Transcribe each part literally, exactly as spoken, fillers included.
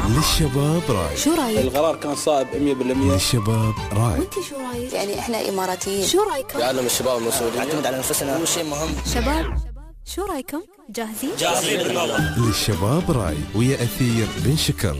للشباب راي. شو رايك؟ القرار كان صائب مية بالمية. للشباب راي. وانت شو رايك؟ يعني احنا اماراتيين. شو رايكم؟ يعلم الشباب المسؤولية، نعتمد على نفسنا، هو شيء مهم. شباب شو رايكم؟ جاهزين؟ جاهزين بالله. للشباب راي ويا أثير بن شكر.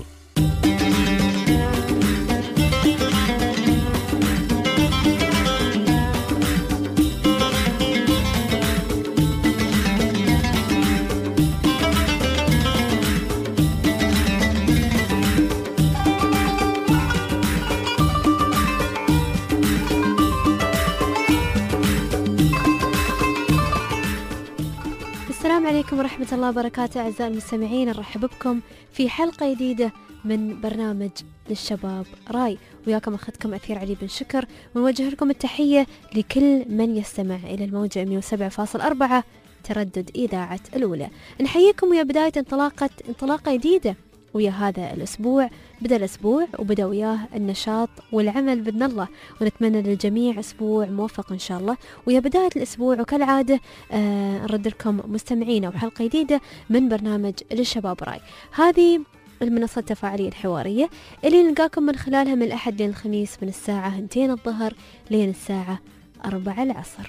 السلام عليكم ورحمة الله وبركاته أعزائي المستمعين، نرحب بكم في حلقة جديدة من برنامج للشباب راي، وياكم أخذكم أثير علي بن شكر، ونوجه لكم التحية لكل من يستمع إلى الموجة مئة وسبعة فاصلة أربعة تردد إذاعة الأولى. نحييكم ويا بداية انطلاقة انطلاقة جديدة ويا هذا الأسبوع. بدأ الأسبوع وبدأ وياه النشاط والعمل بإذن الله، ونتمنى للجميع أسبوع موفق إن شاء الله. ويا بداية الأسبوع وكالعادة آه نرد لكم مستمعين وحلقة جديدة من برنامج للشباب راي. هذه المنصة التفاعلية الحوارية اللي نلقاكم من خلالها من الأحد للخميس من الساعة اثنتين الظهر لين الساعة أربعة العصر.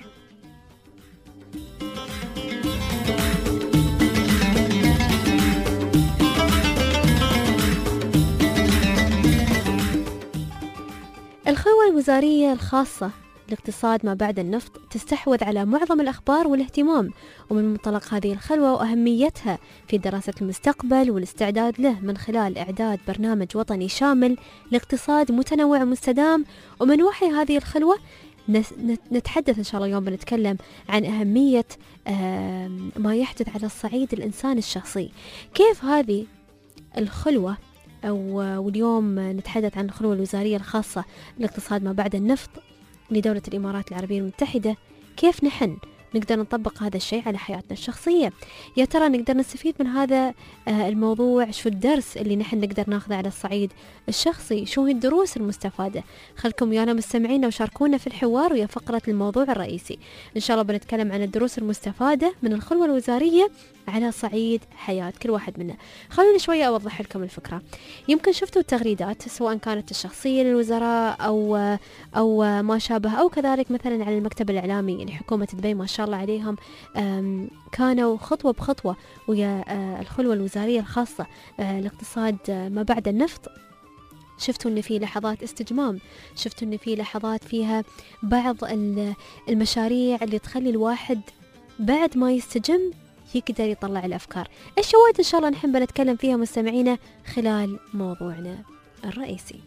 الخلوة الوزارية الخاصة لاقتصاد ما بعد النفط تستحوذ على معظم الأخبار والاهتمام، ومن منطلق هذه الخلوة وأهميتها في دراسة المستقبل والاستعداد له من خلال إعداد برنامج وطني شامل لاقتصاد متنوع ومستدام. ومن وحي هذه الخلوة نتحدث إن شاء الله اليوم، بنتكلم عن أهمية ما يحدث على الصعيد الإنساني الشخصي. كيف هذه الخلوة أو واليوم نتحدث عن الخلوة الوزارية الخاصة لاقتصاد ما بعد النفط لدولة الإمارات العربية المتحدة، كيف نحن نقدر نطبق هذا الشيء على حياتنا الشخصية؟ يا ترى نقدر نستفيد من هذا الموضوع؟ شو الدرس اللي نحن نقدر ناخذه على الصعيد الشخصي؟ شو هي الدروس المستفادة؟ خلكم ويانا مستمعين وشاركونا في الحوار ويا فقرة الموضوع الرئيسي. إن شاء الله بنتكلم عن الدروس المستفادة من الخلوة الوزارية على صعيد حياة كل واحد منا. خلوني شوية أوضح لكم الفكرة. يمكن شفتوا التغريدات سواء كانت الشخصية للوزراء أو أو ما شابه، أو كذلك مثلا على المكتب الإعلامي لحكومة دبي ما شاء الله عليهم، كانوا خطوة بخطوة ويا الخلوة الوزارية الخاصة لاقتصاد ما بعد النفط. شفتوا أن في لحظات استجمام، شفتوا أن في لحظات فيها بعض المشاريع اللي تخلي الواحد بعد ما يستجم يقدر يطلع الأفكار. الشواهد إن شاء الله نحن بنتكلم فيها مستمعينا خلال موضوعنا الرئيسي.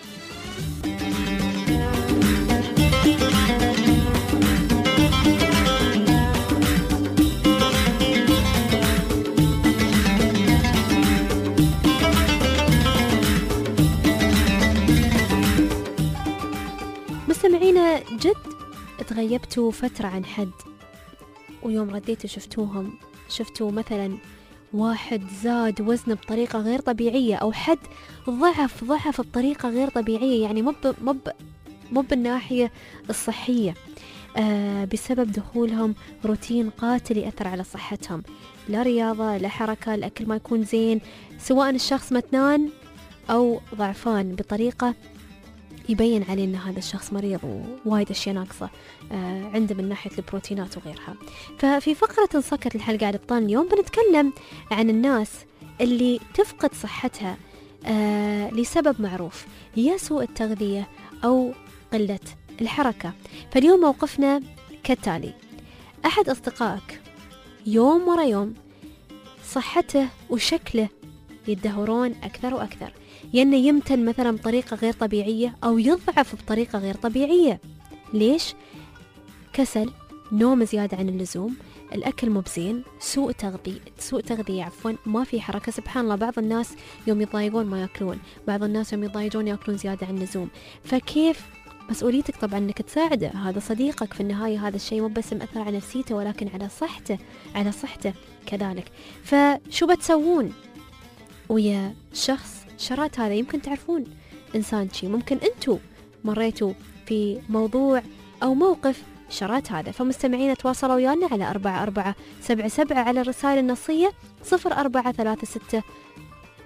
مستمعينا، جد تغيبتوا فترة عن حد ويوم رديتوا شفتوهم، شفتوا مثلا واحد زاد وزنه بطريقة غير طبيعية، أو حد ضعف ضعف بطريقة غير طبيعية، يعني مو مو مو بالناحية الصحية، آه بسبب دخولهم روتين قاتل يأثر على صحتهم، لا رياضة لا حركة، الأكل ما يكون زين، سواء الشخص متنان أو ضعفان بطريقة يبين عليه أن هذا الشخص مريض ووايد أشياء ناقصة آه عنده من ناحية البروتينات وغيرها. ففي فقرة انصكت الحلقة على الطن اليوم بنتكلم عن الناس اللي تفقد صحتها آه لسبب معروف، يا سوء التغذية أو قلة الحركة. فاليوم موقفنا كالتالي: أحد أصدقائك يوم ورا يوم صحته وشكله يدهورون أكثر وأكثر، يعني يمتن مثلا بطريقة غير طبيعية أو يضعف بطريقة غير طبيعية. ليش؟ كسل، نوم زيادة عن اللزوم، الأكل مو بزين، سوء تغذية سوء تغذية عفوا ما في حركة. سبحان الله، بعض الناس يوم يتضايقون ما يأكلون، بعض الناس يوم يتضايقون يأكلون زيادة عن اللزوم. فكيف؟ مسؤوليتك طبعا انك تساعده، هذا صديقك في النهاية، هذا الشيء مو بس مأثر على نفسيته ولكن على صحته على صحته كذلك. فشو بتسوون ويا شخص شرات هذا؟ يمكن تعرفون إنسان شي، ممكن أنتوا مريتوا في موضوع أو موقف شرات هذا. فمستمعين تواصلوا ويانا على أربعة أربعة سبعة سبعة على الرسائل النصية صفر أربعة ثلاثة ستة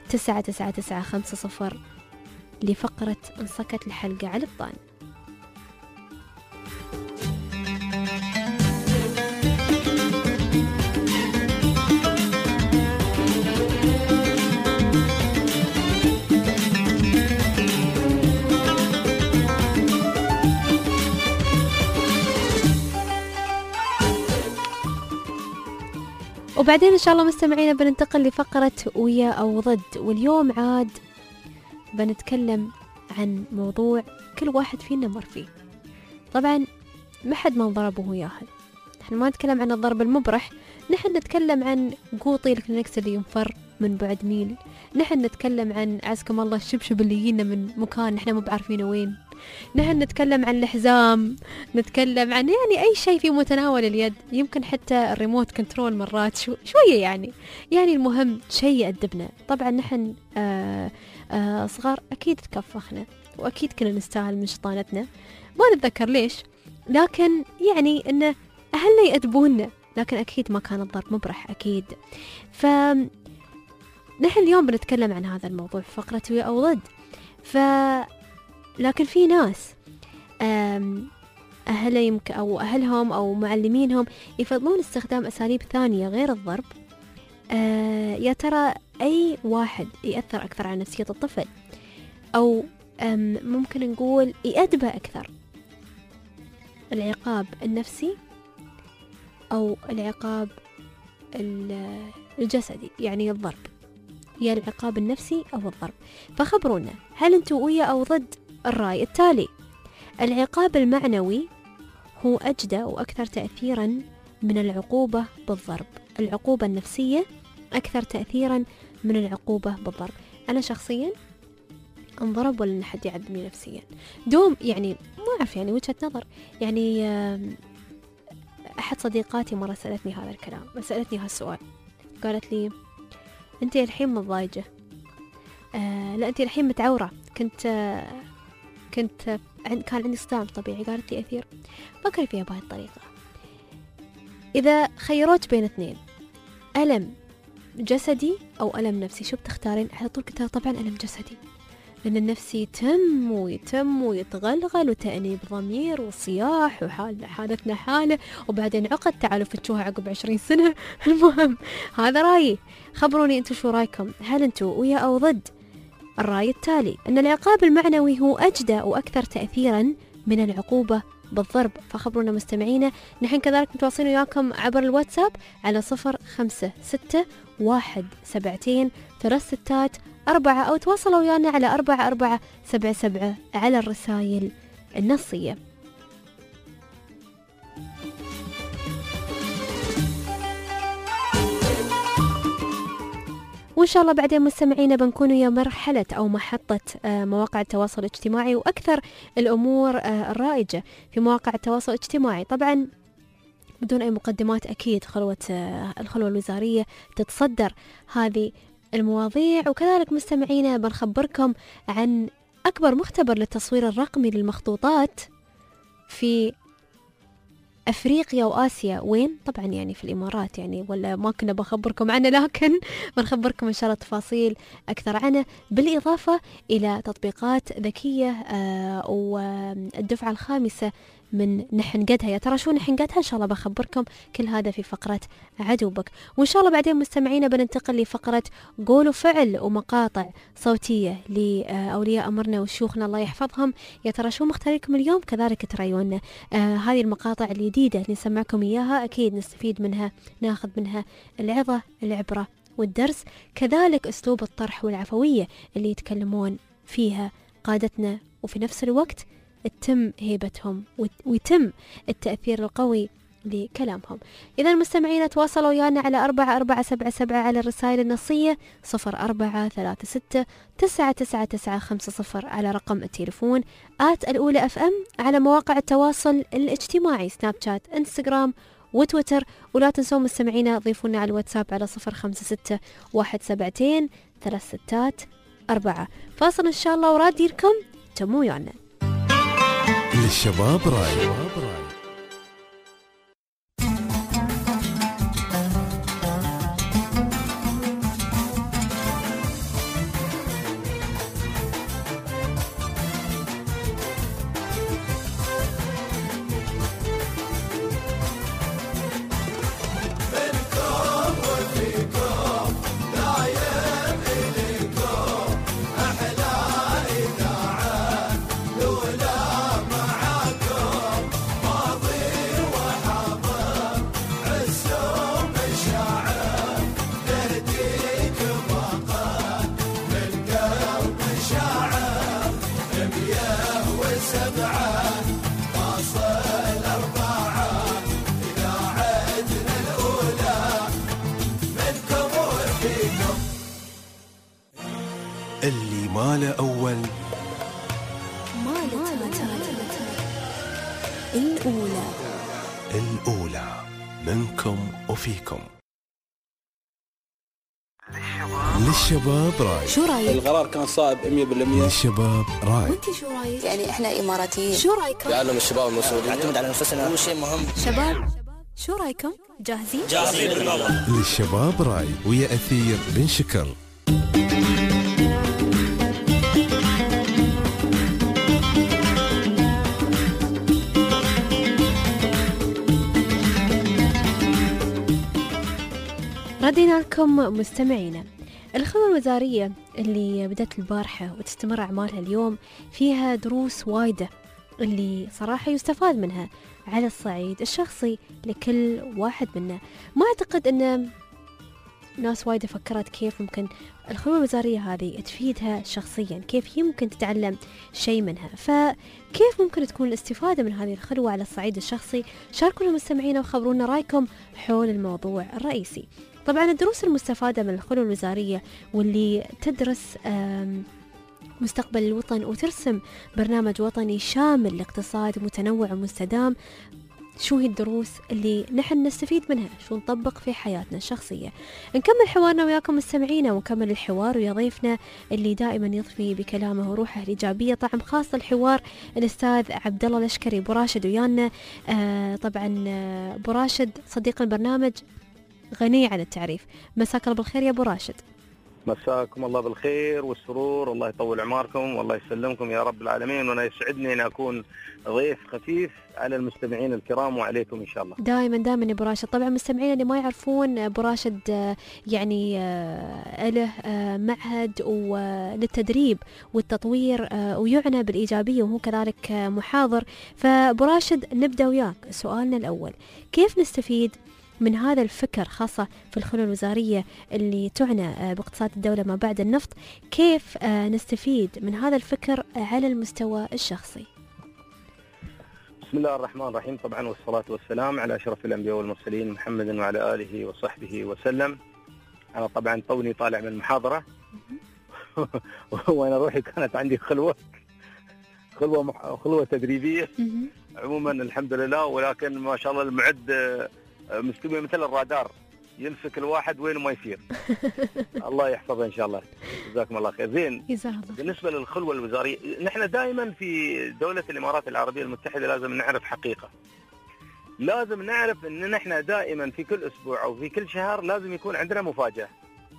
تسعة تسعة تسعة خمسة صفر لفقرة انصكت الحلقة على الطان. وبعدين إن شاء الله مستمعينا بننتقل لفقرة ويا أو ضد، واليوم عاد بنتكلم عن موضوع كل واحد فينا مر فيه. طبعا ما حد ما انضرب وهو ياهل، نحن ما نتكلم عن الضرب المبرح، نحن نتكلم عن قوطي الكلينكس اللي ينفر من بعد ميل، نحن نتكلم عن عزكم الله الشبشب اللي يجينا من مكان نحن مو بعارفينه وين، نحن نتكلم عن الحزام، نتكلم عن يعني أي شيء في متناول اليد، يمكن حتى الريموت كنترول مرات شو شوية يعني يعني المهم شيء يأدبنا. طبعا نحن آه آه صغار أكيد تكفخنا وأكيد كنا نستاهل من شطانتنا، ما نتذكر ليش، لكن يعني إنه أهلنا يأدبونا، لكن أكيد ما كان الضرب مبرح أكيد. ف نحن اليوم بنتكلم عن هذا الموضوع في فقرة ويا أو ضد. ف لكن في ناس أهلها يمكن أو أهلهم أو معلمينهم يفضلون استخدام أساليب ثانية غير الضرب. أه يا ترى أي واحد يأثر أكثر على نفسية الطفل، أو ممكن نقول يأدبه أكثر، العقاب النفسي أو العقاب الجسدي يعني الضرب، يا العقاب النفسي أو الضرب؟ فخبرونا هل أنتوا ويا أو ضد الرأي التالي. العقاب المعنوي هو أجدى وأكثر تأثيرا من العقوبة بالضرب، العقوبة النفسية أكثر تأثيرا من العقوبة بالضرب. أنا شخصيا انضرب ولا حد يعذبني نفسيا دوم، يعني ما أعرف، يعني وجهة نظر. يعني أحد صديقاتي مرة سألتني هذا الكلام، سألتني هالسؤال، قالت لي أنت الحين مضايجة، آه لا أنت الحين متعورة، كنت آه كنت آه كان عندي صداع طبيعي. قالت لي أثير، فكري فيها بهذه الطريقة، إذا خيروت بين اثنين، ألم جسدي أو ألم نفسي، شو بتختارين؟ على طول قلت طبعا ألم جسدي، لأن النفسي يتم ويتم ويتغلغل وتأنيب ضمير وصياح وحال حالتنا حالة، وبعدين عقد تعالوا فتشوها عقب عشرين سنة. المهم هذا رأيي، خبروني أنتوا شو رأيكم، هل أنتوا ويا أو ضد الرأي التالي أن العقاب المعنوي هو أجدى وأكثر تأثيرا من العقوبة بالضرب؟ فخبرونا مستمعينا. نحن كذلك متواصلين وياكم عبر الواتساب على صفر خمسة ستة واحد سبعتين ثلاث ستات أربعة، أو تواصلوا ويانا على أربعة أربعة سبعة سبعة على الرسائل النصية. وإن شاء الله بعدين مستمعينا بنكون ويا مرحلة أو محطة مواقع التواصل الاجتماعي وأكثر الأمور الرائجة في مواقع التواصل الاجتماعي. طبعا بدون أي مقدمات، أكيد خلوة الخلوة الوزارية تتصدر هذه المواضيع، وكذلك مستمعينا بنخبركم عن أكبر مختبر للتصوير الرقمي للمخطوطات في أفريقيا وآسيا. وين؟ طبعا يعني في الإمارات، يعني ولا ما كنا بخبركم عنه، لكن بنخبركم إن شاء الله تفاصيل أكثر عنه، بالإضافة إلى تطبيقات ذكية آه والدفعة الخامسة من نحن قدها. يا ترى شو نحن قدها؟ إن شاء الله بخبركم كل هذا في فقرة عدوبك. وإن شاء الله بعدين مستمعينا بننتقل لفقرة قول وفعل ومقاطع صوتية لأولياء أمرنا وشيوخنا الله يحفظهم. يا ترى شو مختاريكم اليوم؟ كذلك تريونا آه هذه المقاطع الجديدة اللي نسمعكم إياها، أكيد نستفيد منها، ناخذ منها العظة العبرة والدرس، كذلك أسلوب الطرح والعفوية اللي يتكلمون فيها قادتنا، وفي نفس الوقت تتم هيبتهم ويتم التأثير القوي لكلامهم. إذا المستمعين تواصلوا ويانا على أربعة أربعة سبعة سبعة على الرسائل النصية، صفر أربعة ثلاثة ستة تسعة تسعة تسعة خمسة صفر على رقم التليفون، آت الأولى أف أم على مواقع التواصل الاجتماعي سناب شات انستغرام وتويتر. ولا تنسوا مستمعينا ضيفونا على الواتساب على صفر خمسة ستة واحد سبعتين ثلاث ستات أربعة. فاصل إن شاء الله وراد ديركم تمو ويانا. للشباب راي. اللي ما له أول ما له تالي. الأولى الأولى منكم وفيكم. للشباب راي. شو رايك؟ القرار كان صائب مية بالمية. للشباب راي. وانت شو رايك؟ يعني احنا اماراتيين، شو رايكم؟ يعلم الشباب المسؤولين. نعتمد على نفسنا، هو شيء مهم. شباب شو رايكم؟ جاهزين؟ جاهزين بالله. للشباب راي ويا أثير بن شكر. ردينا لكم مستمعينا. الخدمة الوزارية اللي بدأت البارحة وتستمر أعمالها اليوم فيها دروس وايدة اللي صراحة يستفاد منها على الصعيد الشخصي لكل واحد منا. ما أعتقد أن ناس وايدة فكرت كيف ممكن الخدمة الوزارية هذه تفيدها شخصيا، كيف هي ممكن تتعلم شيء منها، فكيف ممكن تكون الاستفادة من هذه الخلوة على الصعيد الشخصي. شاركونا مستمعينا وخبرونا رأيكم حول الموضوع الرئيسي. طبعا الدروس المستفادة من الخلوة الوزارية واللي تدرس مستقبل الوطن وترسم برنامج وطني شامل لاقتصاد متنوع ومستدام. شو هي الدروس اللي نحن نستفيد منها، شو نطبق في حياتنا الشخصية. نكمل حوارنا وياكم مستمعينا ونكمل الحوار ويا ضيفنا اللي دائما يضفي بكلامه وروحه الإيجابية. طبعا خاص الحوار الأستاذ عبد الله الأشكري أبو راشد ويانا. آه طبعا أبو راشد صديق البرنامج غني عن التعريف. مساك الله بالخير يا أبو راشد. مساكم الله بالخير والسرور، الله يطول عماركم والله يسلمكم يا رب العالمين. وانا يسعدني ان اكون ضيف خفيف على المستمعين الكرام وعليكم ان شاء الله. دائما دائما يا ابو راشد. طبعا مستمعين اللي ما يعرفون ابو راشد يعني له معهد للتدريب والتطوير ويعنى بالايجابيه وهو كذلك محاضر. فابو راشد نبدا وياك سؤالنا الاول، كيف نستفيد من هذا الفكر خاصة في الخلوة الوزارية اللي تعنى باقتصاد الدولة ما بعد النفط؟ كيف نستفيد من هذا الفكر على المستوى الشخصي؟ بسم الله الرحمن الرحيم. طبعا والصلاة والسلام على أشرف الأنبياء والمرسلين محمد وعلى آله وصحبه وسلم. أنا طبعا طوني طالع من المحاضرة وأنا روحي كانت عندي خلوة خلوة مح... خلوة تدريبية عموما الحمد لله، ولكن ما شاء الله المعد مستوي مثل الرادار، يمسك الواحد وين ما يصير. الله يحفظه ان شاء الله. جزاكم الله خير. زين، بالنسبه للخلوه الوزاريه، نحن دائما في دوله الامارات العربيه المتحده لازم نعرف حقيقه. لازم نعرف ان نحن دائما في كل اسبوع او في كل شهر لازم يكون عندنا مفاجاه.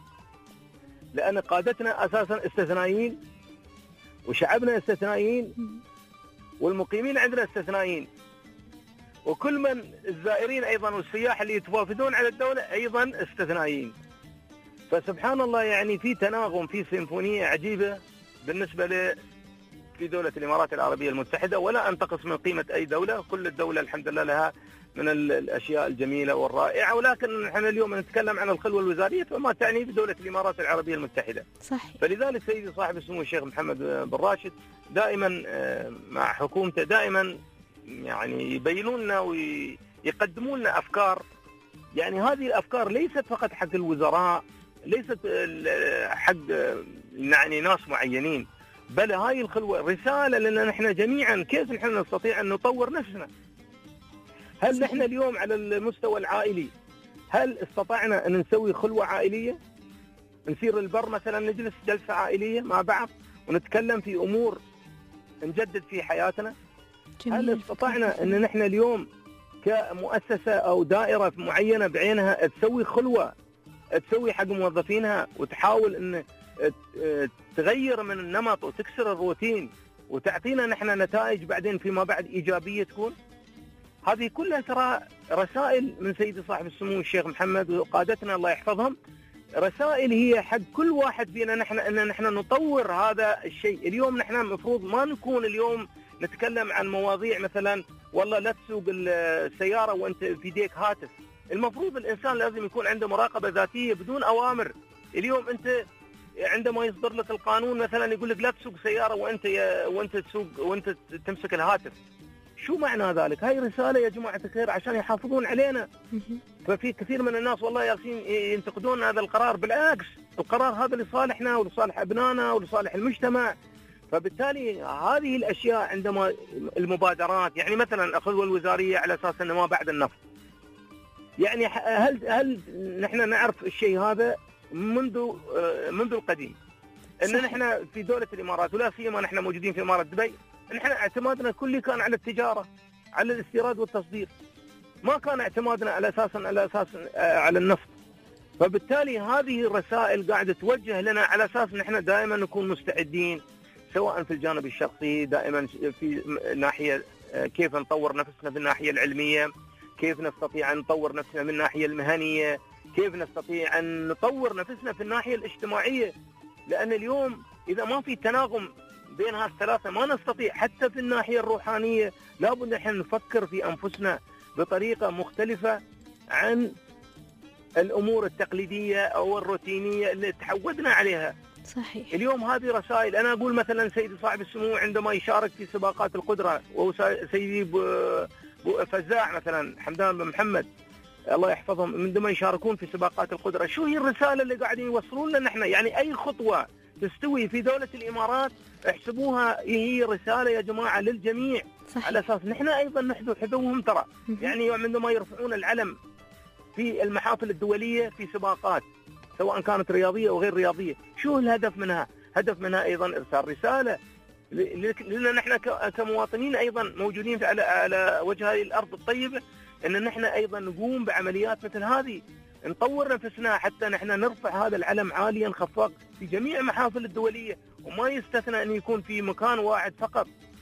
لان قادتنا اساسا استثنائيين وشعبنا استثنائيين والمقيمين عندنا استثنائيين، وكل من الزائرين أيضا والسياح اللي يتوافدون على الدولة أيضا استثنائيين. فسبحان الله يعني في تناغم، في سيمفونية عجيبة بالنسبة ل في دولة الإمارات العربية المتحدة. ولا أنتقص من قيمة أي دولة، كل الدولة الحمد لله لها من الأشياء الجميلة والرائعة، ولكن نحن اليوم نتكلم عن الخلوة الوزارية فما تعني بدولة الإمارات العربية المتحدة. صحيح. فلذلك سيدي صاحب السمو الشيخ محمد بن راشد دائما مع حكومته دائما يعني يبينون لنا ويقدمون لنا أفكار. يعني هذه الأفكار ليست فقط حق الوزراء، ليست حق يعني ناس معينين، بل هاي الخلوة رسالة لنا نحن جميعا كيف نحن نستطيع أن نطور نفسنا. هل نحن اليوم على المستوى العائلي هل استطعنا أن نسوي خلوة عائلية؟ نسير البر مثلا، نجلس جلسة عائلية مع بعض ونتكلم في أمور نجدد في حياتنا؟ جميل. هل استطعنا أن نحن اليوم كمؤسسة أو دائرة معينة بعينها تسوي خلوة، تسوي حق موظفينها وتحاول أن تغير من النمط وتكسر الروتين وتعطينا نحن نتائج بعدين فيما بعد إيجابية تكون؟ هذه كلها ترى رسائل من سيدي صاحب السمو الشيخ محمد وقادتنا الله يحفظهم. رسائل هي حق كل واحد فينا نحن أن نحن نطور هذا الشيء. اليوم نحن المفروض ما نكون اليوم نتكلم عن مواضيع مثلا والله لا تسوق السيارة وانت في يديك هاتف. المفروض الإنسان لازم يكون عنده مراقبة ذاتية بدون أوامر. اليوم أنت عندما يصدر لك القانون مثلا يقول لك لا تسوق سياره وانت وانت تسوق وانت تمسك الهاتف. شو معنى ذلك؟ هاي رساله يا جماعه الخير عشان يحافظون علينا. ففي كثير من الناس والله ياسين ينتقدون هذا القرار، بالعكس القرار هذا لصالحنا ولصالح ابنائنا ولصالح المجتمع. فبالتالي هذه الاشياء عندما المبادرات يعني مثلا الخلوه الوزاريه على اساس انه ما بعد النفط، يعني هل هل نحن نعرف الشيء هذا منذ منذ القديم ان نحن في دوله الامارات ولا سيما نحن موجودين في اماره دبي، نحن اعتمادنا كلي كان على التجاره، على الاستيراد والتصدير، ما كان اعتمادنا على اساس على اساس على النفط. فبالتالي هذه الرسائل قاعده توجه لنا على اساس نحن دائما نكون مستعدين، سواء في الجانب الشخصي دائما في ناحيه كيف نطور نفسنا في الناحيه العلميه، كيف نستطيع ان نطور نفسنا من الناحيه المهنيه، كيف نستطيع ان نطور نفسنا في الناحيه الاجتماعيه. لان اليوم اذا ما في تناغم بين هالثلاثه ما نستطيع. حتى في الناحيه الروحانيه لابد نحن نفكر في انفسنا بطريقه مختلفه عن الامور التقليديه او الروتينيه اللي تعودنا عليها. صحيح. اليوم هذه رسائل، انا اقول مثلا سيدي صاحب السمو عندما يشارك في سباقات القدره، وسيدي فزاع مثلا حمدان بن محمد الله يحفظهم عندما يشاركون في سباقات القدره، شو هي الرساله اللي قاعدين يوصلون لنا نحن؟ يعني اي خطوه تستوي في دوله الامارات احسبوها هي رساله يا جماعه للجميع. صحيح. على اساس نحن ايضا نحذو حذوهم ترى. يعني عندما يرفعون العلم في المحافل الدوليه في سباقات سواء كانت رياضيه او غير رياضيه، شو الهدف منها؟ هدف منها ايضا ارسال رساله لنا نحن كمواطنين ايضا موجودين على على وجه هذه الارض الطيبه، ان نحن ايضا نقوم بعمليات مثل هذه، نطور نفسنا حتى نحن نرفع هذا العلم عاليا خفاق في جميع المحافل الدوليه، وما يستثنى ان يكون في مكان واحد فقط.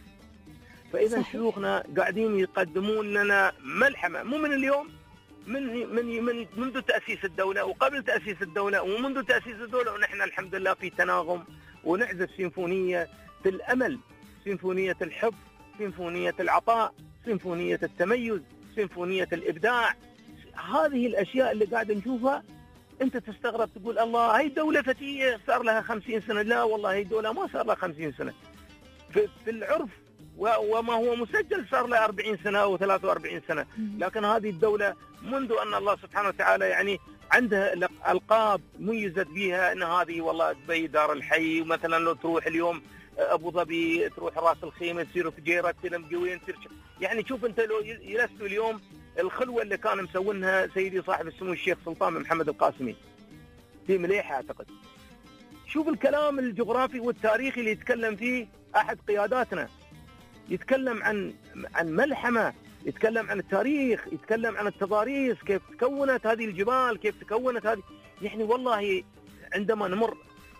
فاذا شيوخنا قاعدين يقدمون لنا ملحمه مو من اليوم، من من من منذ تاسيس الدوله وقبل تاسيس الدوله ومنذ تاسيس الدوله، ونحن الحمد لله في تناغم ونعزف سيمفونيه الامل، سيمفونيه الحب، سيمفونيه العطاء، سيمفونيه التميز، سيمفونيه الابداع. هذه الاشياء اللي قاعد نشوفها انت تستغرب تقول الله هي دوله فتيه صار لها خمسين سنه. لا والله هي دوله ما صار لها خمسين سنه، في, في العرف وما هو مسجل صار له أربعين سنه او ثلاثة وأربعين سنه. لكن هذه الدوله منذ ان الله سبحانه وتعالى يعني عندها القاب ميزت بها ان هذه والله دبي دار الحي، ومثلا لو تروح اليوم ابو ظبي تروح راس الخيمه تصير فجيره تصير مقوين تصير يعني شوف انت لو يلستوا اليوم الخلوه اللي كان مسوينها سيدي صاحب السمو الشيخ سلطان بن محمد القاسمي في مليحه اعتقد. شوف الكلام الجغرافي والتاريخي اللي يتكلم فيه احد قياداتنا، يتكلم عن عن ملحمه، يتكلم عن التاريخ، يتكلم عن التضاريس، كيف تكونت هذه الجبال، كيف تكونت هذه. يعني والله عندما نمر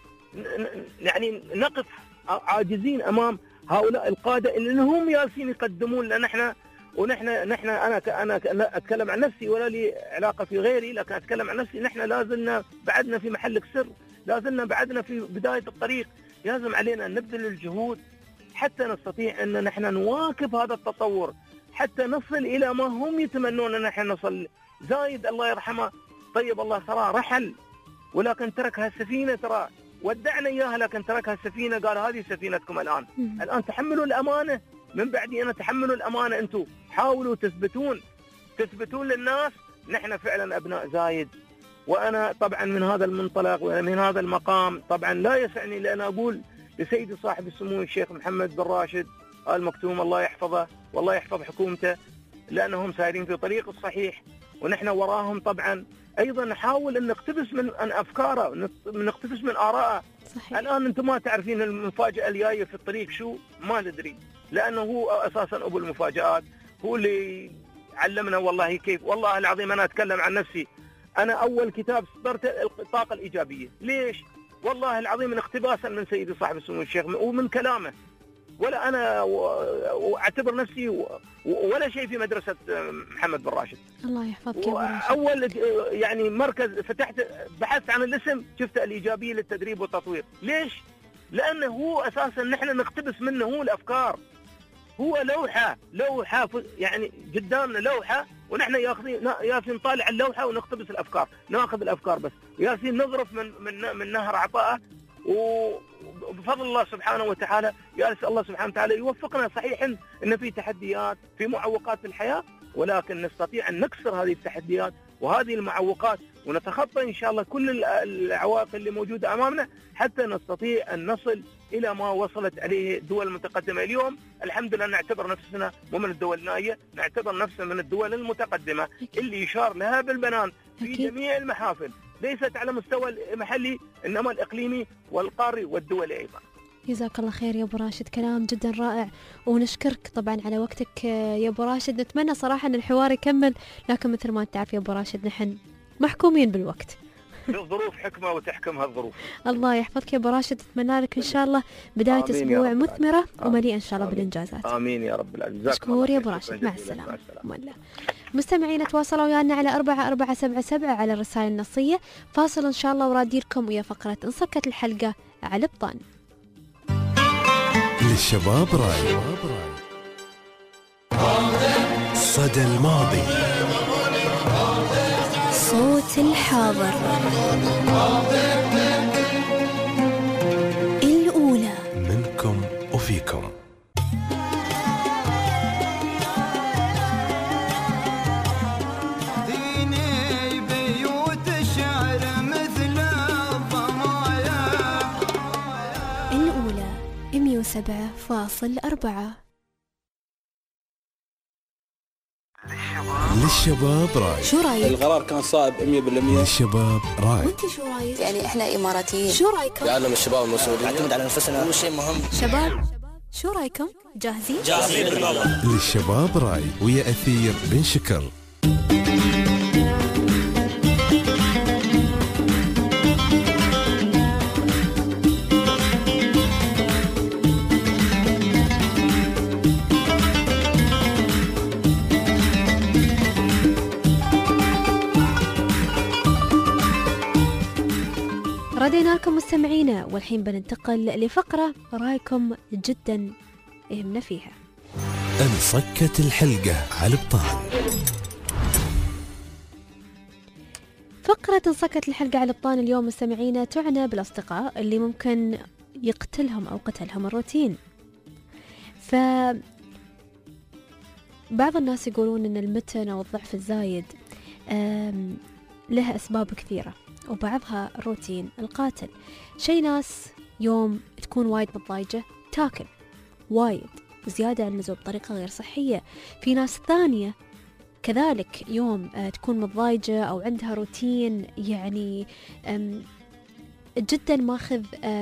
يعني نقف عاجزين امام هؤلاء القاده اللي هم جالسين يقدمون لنا نحن. ونحن نحن انا انا اتكلم عن نفسي ولا لي علاقه في غيري، لكن اتكلم عن نفسي. نحن لازلنا بعدنا في محل سر، لازلنا بعدنا في بدايه الطريق. لازم علينا ان نبذل الجهود حتى نستطيع ان نحن نواكب هذا التطور، حتى نصل الى ما هم يتمنون ان نحن نصل. زايد الله يرحمه طيب الله ترى رحل، ولكن تركها السفينه، ترى ودعنا اياها لكن تركها السفينه، قال هذه سفينتكم الان. الان تحملوا الامانه، من بعدي انا تحملوا الامانه. انتم حاولوا تثبتون تثبتون للناس نحن فعلا ابناء زايد. وانا طبعا من هذا المنطلق ومن هذا المقام طبعا لا يسعني لان اقول لسيدي صاحب السمو الشيخ محمد بن راشد آل مكتوم الله يحفظه والله يحفظ حكومته، لانهم سايرين في طريق الصحيح ونحن وراهم. طبعا ايضا نحاول ان نقتبس من ان افكاره، نقتبس من ارائه. صحيح. الان انتم ما تعرفين المفاجاه الجايه في الطريق شو، ما ندري، لانه هو اساسا ابو المفاجات، هو اللي علمنا والله كيف. والله العظيم انا اتكلم عن نفسي، انا اول كتاب صدرت الطاقه الايجابيه. ليش؟ والله العظيم من اقتباسا من سيدي صاحب السمو الشيخ ومن كلامه. ولا انا واعتبر نفسي ولا شيء في مدرسه محمد بن راشد. الله يحفظك يا ابو راشد. اول يعني مركز فتحت بحثت عن الاسم شفت الايجابيه للتدريب والتطوير. ليش؟ لانه هو اساسا نحن نقتبس منه هو الافكار. هو لوحه لوحه يعني قدامنا لوحه، ونحن ياخذين ياسين نطالع اللوحه ونقتبس الافكار، ناخذ الافكار بس. ياسين نغرف من من من نهر عطاءه وبفضل الله سبحانه وتعالى جالس الله سبحانه وتعالى يوفقنا. صحيح ان في تحديات، في معوقات في الحياه، ولكن نستطيع ان نكسر هذه التحديات وهذه المعوقات ونتخطى ان شاء الله كل العوائق اللي موجوده امامنا حتى نستطيع ان نصل الى ما وصلت عليه الدول المتقدمه. اليوم الحمد لله نعتبر نفسنا مو من الدول النائيه، نعتبر نفسنا من الدول المتقدمه اللي يشار لها بالبنان في جميع المحافل، ليست على مستوى المحلي انما الاقليمي والقاري والدولي ايضا. جزاك الله خير يا ابو راشد، كلام جدا رائع، ونشكرك طبعا على وقتك يا ابو راشد. نتمنى صراحه ان الحوار يكمل، لكن مثل ما تعرف يا ابو راشد نحن محكومين بالوقت. الظروف حكمه وتحكمها الظروف. الله يحفظك يا ابو راشد، اتمنى لك ان شاء الله بدايه اسبوع مثمره ومليئه ان شاء الله بالانجازات. امين يا رب العالمين. مشكور يا ابو راشد، مع السلامه. مع مستمعينا تواصلوا ويانا على أربعة أربعة سبعة سبعة على الرسائل النصيه. فاصل ان شاء الله ورادي لكم ويا فقره انصكت الحلقه على البطان. للشباب راي، صدى الماضي، صوت الحاضر، الأولى منكم وفيكم. الأولى مئة وسبعة فاصلة أربعة. للشباب راي. شو رايك؟ القرار كان صائب مية بالمية. للشباب راي. وانت شو رايك؟ يعني احنا اماراتيين، شو رايكم؟ يعلم الشباب المسؤولين، نعتمد على نفسنا، هو شيء مهم. شباب شو رايكم؟ جاهزين؟ جاهزين بالله. للشباب راي ويا أثير بن شكر. ردينا لكم مستمعينا، والحين بننتقل لفقرة رايكم جدا يهمنا فيها. انصكت الحلقة على البطان. فقرة انصكت الحلقة على البطان اليوم مستمعينا تعنى بالأصدقاء اللي ممكن يقتلهم أو قتلهم الروتين. ف بعض الناس يقولون أن المتن أو الضعف الزايد له أسباب كثيرة، وبعضها الروتين القاتل. شي ناس يوم تكون وايد متضايجة تاكل وايد وزيادة عن اللزوم بطريقة غير صحية. في ناس ثانية كذلك يوم تكون متضايجة أو عندها روتين يعني جدا ماخذ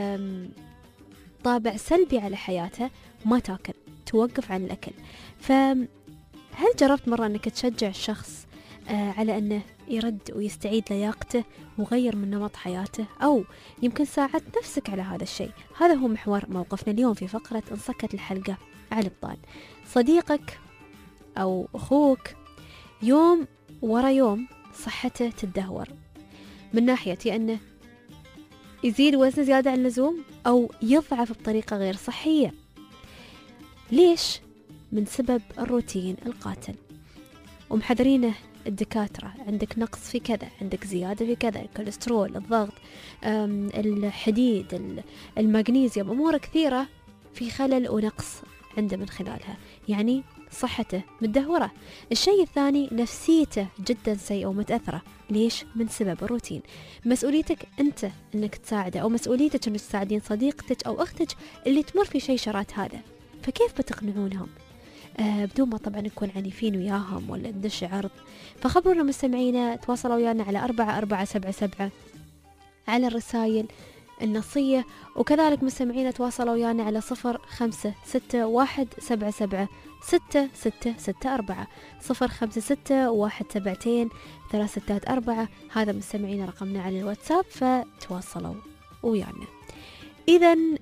طابع سلبي على حياتها، ما تاكل، توقف عن الأكل. فهل جربت مرة أنك تشجع الشخص على أنه يرد ويستعيد لياقته وغير من نمط حياته، أو يمكن ساعدت نفسك على هذا الشيء؟ هذا هو محور موقفنا اليوم في فقرة انصكت الحلقة على البطال. صديقك أو أخوك يوم ورا يوم صحته تدهور، من ناحية أنه يزيد وزنه زيادة عن اللزوم أو يضعف بطريقة غير صحية. ليش؟ من سبب الروتين القاتل. ومحذرينه الدكاترة، عندك نقص في كذا، عندك زيادة في كذا، الكوليسترول، الضغط، الحديد، المغنيسيوم، أمور كثيرة في خلل ونقص عنده من خلالها، يعني صحته متدهورة. الشيء الثاني نفسيته جدا سيئة ومتأثرة. ليش؟ من سبب الروتين. مسؤوليتك أنت أنك تساعده، أو مسؤوليتك أنك تساعدين صديقتك أو أختك اللي تمر في شيء شرات هذا. فكيف بتقنعونهم؟ آه بدون ما طبعا نكون عنيفين وياهم ولا ندش عرض. فخبرونا مستمعينا، تواصلوا ويانا على أربعة أربعة سبعة سبعة على الرسائل النصية، وكذلك مستمعينا تواصلوا ويانا على صفر خمسة ستة واحد سبعة سبعة ستة ستة ستة أربعة صفر خمسة ستة واحد سبعتين ثلاث ستات أربعة. هذا مستمعينا رقمنا على الواتساب، فتواصلوا ويانا. إذن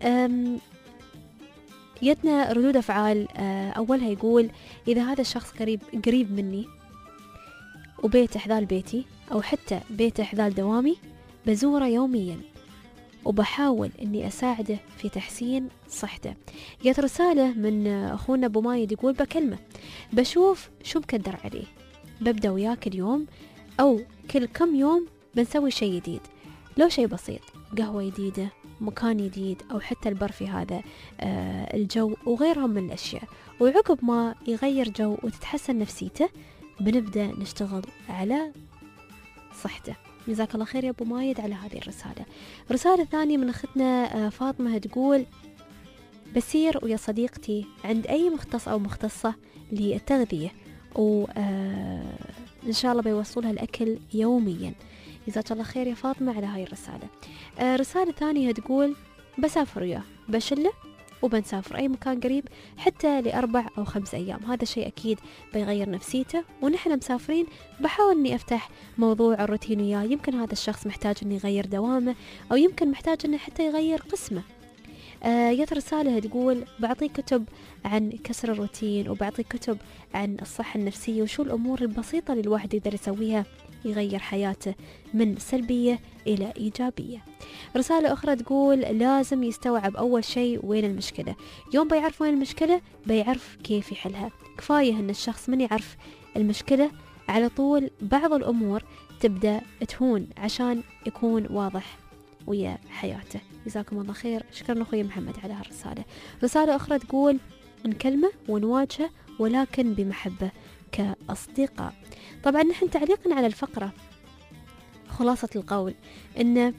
يتنا ردود أفعال. أولها يقول: إذا هذا الشخص قريب قريب مني وبيته حذال بيتي أو حتى بيته حذال دوامي، بزوره يوميا وبحاول أني أساعده في تحسين صحته. جت رسالة من أخونا أبو مايد يقول: بكلمة بشوف شو مكدر عليه، ببدأ وياك اليوم أو كل كم يوم بنسوي شيء جديد، لو شيء بسيط، قهوة جديدة، مكان جديد أو حتى البر في هذا آه الجو وغيرهم من الأشياء، وعقب ما يغير جو وتتحسن نفسيته بنبدأ نشتغل على صحته. جزاك الله خير يا أبو مايد على هذه الرسالة. رسالة ثانية من أختنا آه فاطمة تقول: بسير ويا صديقتي عند أي مختص أو مختصة للتغذية، وإن شاء الله بيوصلها الأكل يوميا. جزاك الله خير يا فاطمة على هاي الرسالة. آه رسالة ثانية تقول: بسافر وياه بشله وبنسافر أي مكان قريب حتى لأربع أو خمس أيام، هذا شيء أكيد بيغير نفسيته، ونحن مسافرين بحاول أني أفتح موضوع الروتين وياه. يمكن هذا الشخص محتاج أنه يغير دوامه، أو يمكن محتاج أنه حتى يغير قسمه. آه جت رسالة تقول: بعطي كتب عن كسر الروتين، وبعطي كتب عن الصحة النفسية وشو الأمور البسيطة اللي الواحد يقدر يسويها يغير حياته من سلبية إلى إيجابية. رسالة أخرى تقول: لازم يستوعب أول شيء وين المشكلة، يوم بيعرف وين المشكلة بيعرف كيف يحلها. كفاية أن الشخص من يعرف المشكلة على طول بعض الأمور تبدأ تهون عشان يكون واضح ويا حياته. جزاكم الله خير. شكرا أخوي محمد على هالرسالة. رسالة أخرى تقول: نكلمه ونواجهه ولكن بمحبة كأصدقاء. طبعا نحن تعليقا على الفقرة، خلاصة القول إن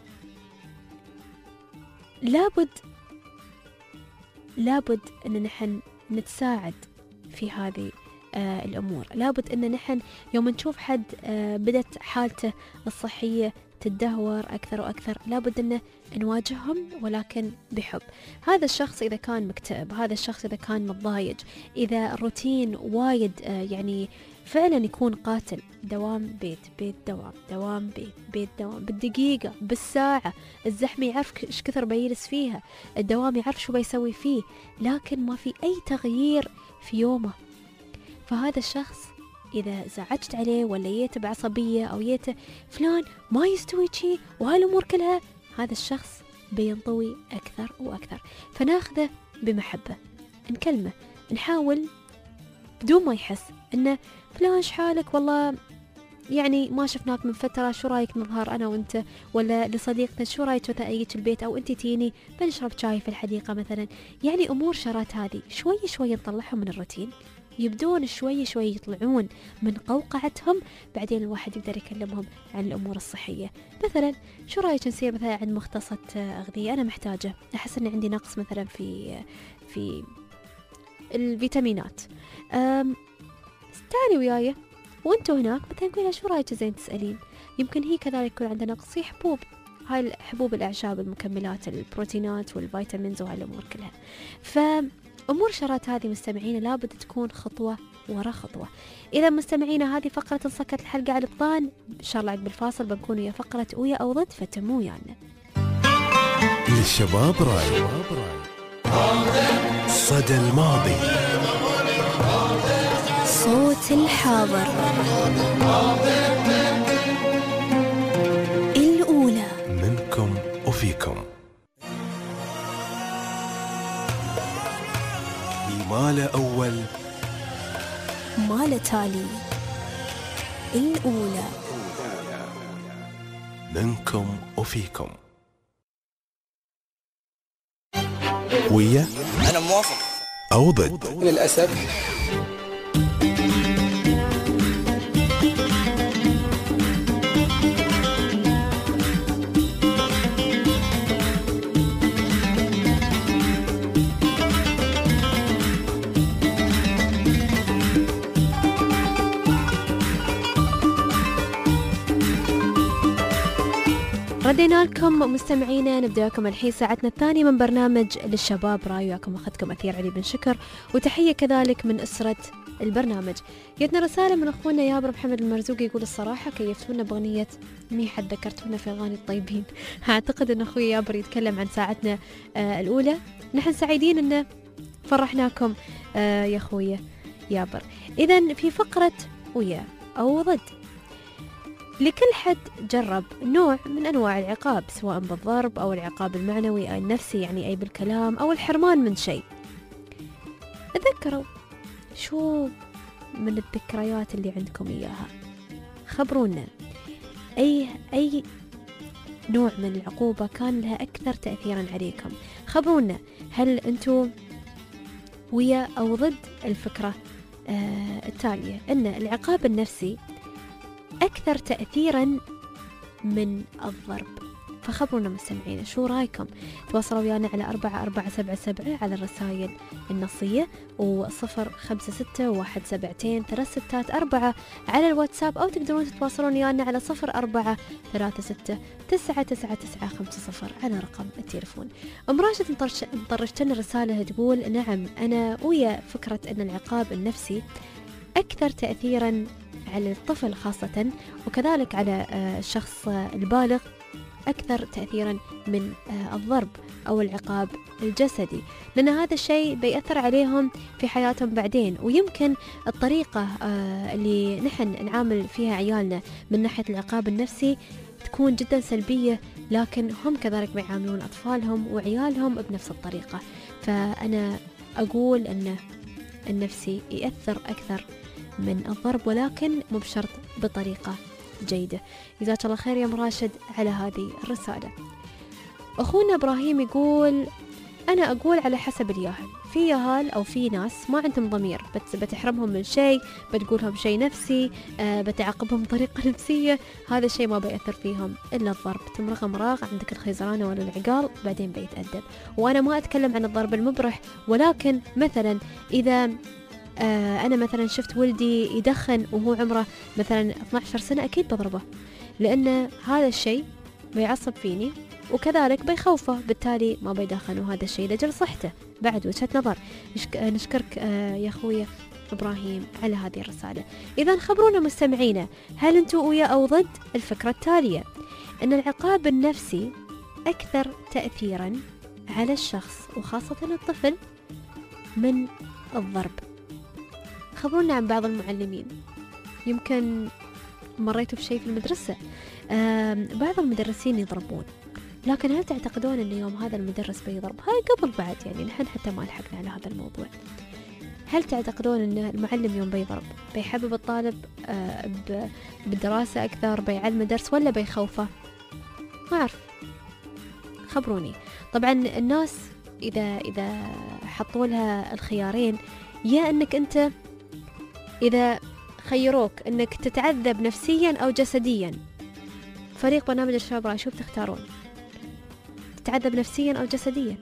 لابد لابد أن نحن نتساعد في هذه آه الأمور. لابد أن نحن يوم نشوف حد آه بدت حالته الصحية تدهور أكثر وأكثر، لابد أن نواجههم ولكن بحب. هذا الشخص إذا كان مكتئب، هذا الشخص إذا كان متضايج، إذا الروتين وايد آه يعني فعلا يكون قاتل، دوام بيت بيت دوام دوام بيت بيت دوام، بالدقيقة بالساعة، الزحمة يعرف ايش كثر بيجلس فيها، الدوام يعرف شو بيسوي فيه، لكن ما في أي تغيير في يومه. فهذا الشخص إذا زعجت عليه ولا يته بعصبية أو يته فلان ما يستوي شي وهالأمور كلها، هذا الشخص بينطوي أكثر وأكثر. فناخذه بمحبة، نكلمه، نحاول بدون ما يحس إنه فلان شحالك والله يعني ما شفناك من فترة، شو رايك نظهر أنا وأنت، ولا لصديقتنا شو رايك مثلا أجيك البيت أو أنت تيني بنشرب شاي في الحديقة مثلا. يعني أمور شرات هذه شوي شوي نطلعهم من الروتين، يبدون شوي شوي يطلعون من قوقعتهم، بعدين الواحد يقدر يكلمهم عن الأمور الصحية. مثلا شو رأيك نسير مثلا عند مختصة أغذية، أنا محتاجة، أحس أن عندي نقص مثلا في في الفيتامينات، تعالي وياي وانتوا هناك مثلا قولها شو رأيك زين تسألين، يمكن هي كذلك يكون عندها نقص في حبوب، هاي حبوب الأعشاب، المكملات، البروتينات والفيتامينز وهاي الأمور كلها. فأمور شرات هذه مستمعينا لابد تكون خطوة ورا خطوة. إذا مستمعينا هذه فقرة انسكت الحلقة على البطان، إن شاء الله عقب الفاصل بنكون ويا فقرة ويا أو ضد، فتموا ويانا. للشباب راي، صدى الماضي، صوت الحاضر، الأولى، منكم وفيكم. ما له أول ما له تالي، الأولى، منكم وفيكم. ويا أنا موافق أو ضد. للأسف ردينا لكم مستمعينا، نبدأ لكم الحين ساعتنا الثانية من برنامج للشباب راي، وياكم أخذكم أثير علي بن شكر، وتحية كذلك من أسرة البرنامج. جتنا رسالة من أخونا يابر محمد المرزوق يقول: الصراحة كيفتونا بأغنية مي حد ذكرتونا في أغاني الطيبين. أعتقد أن أخوي يابر يتكلم عن ساعتنا آه الأولى. نحن سعيدين أن فرحناكم آه يا أخويا يابر. إذن في فقرة ويا أو ضد، لكل حد جرب نوع من أنواع العقاب، سواء بالضرب أو العقاب المعنوي أو النفسي، يعني أي بالكلام أو الحرمان من شيء. تذكروا شو من الذكريات اللي عندكم إياها، خبرونا. أي أي نوع من العقوبة كان لها أكثر تأثيرا عليكم؟ خبرونا، هل أنتم ويا أو ضد الفكرة آه التالية، أن العقاب النفسي أكثر تأثيرا من الضرب؟ فخبرونا مستمعين شو رايكم. تواصلوا ويانا على أربعة أربعة سبعة سبعة على الرسائل النصية، وصفر خمسة ستة واحد سبعتين ثلاث ستات أربعة على الواتساب، أو تقدرون تتواصلون ويانا على صفر أربعة ثلاثة ستة تسعة تسعة تسعة خمسة صفر على رقم التليفون. أم راشد مطرشت لنا رسالة تقول نعم أنا ويا فكرة أن العقاب النفسي أكثر تأثيرا على الطفل خاصة، وكذلك على الشخص البالغ أكثر تأثيرا من الضرب أو العقاب الجسدي، لأن هذا الشيء بيأثر عليهم في حياتهم بعدين. ويمكن الطريقة اللي نحن نعامل فيها عيالنا من ناحية العقاب النفسي تكون جدا سلبية، لكن هم كذلك بيعاملون أطفالهم وعيالهم بنفس الطريقة. فأنا أقول أن النفسي يأثر أكثر من الضرب، ولكن مو بشرط بطريقة جيدة. جزاك الله خير يا مراشد على هذه الرسالة. أخونا إبراهيم يقول أنا أقول على حسب الياهل، في ياهل أو في ناس ما عندهم ضمير، بس بتحرمهم من شيء، بتقولهم شيء نفسي، آه بتعاقبهم بطريقة نفسية، هذا الشيء ما بيأثر فيهم إلا الضرب. تمرغ مراغ عندك الخيزرانة ولا العقال بعدين بيتأدب. وأنا ما أتكلم عن الضرب المبرح، ولكن مثلا إذا آه أنا مثلا شفت ولدي يدخن وهو عمره مثلا اثنتي عشرة سنة، أكيد بضربه، لأن هذا الشيء بيعصب فيني وكذلك بيخوفه، بالتالي ما بيدخن، وهذا الشيء لأجل صحته. بعد وجهة نظر. نشكرك آه يا أخويا إبراهيم على هذه الرسالة. إذا خبرونا مستمعينا، هل أنتوا ويا أو ضد الفكرة التالية، أن العقاب النفسي أكثر تأثيرا على الشخص وخاصة الطفل من الضرب؟ خبرونا عن بعض المعلمين، يمكن مريتوا في شيء في المدرسة، بعض المدرسين يضربون، لكن هل تعتقدون أن يوم هذا المدرس بيضرب، هاي قبل بعد يعني نحن حتى ما لحقنا على هذا الموضوع، هل تعتقدون أن المعلم يوم بيضرب بيحبب الطالب بالدراسة أكثر، بيعلم درس، ولا بيخوفه؟ ما أعرف، خبروني. طبعا الناس إذا إذا حطوا لها الخيارين، يا أنك أنت إذا خيروك أنك تتعذب نفسيا أو جسديا، فريق برنامج الشباب رأي شو بتختارون؟ تتعذب نفسيا أو جسديا؟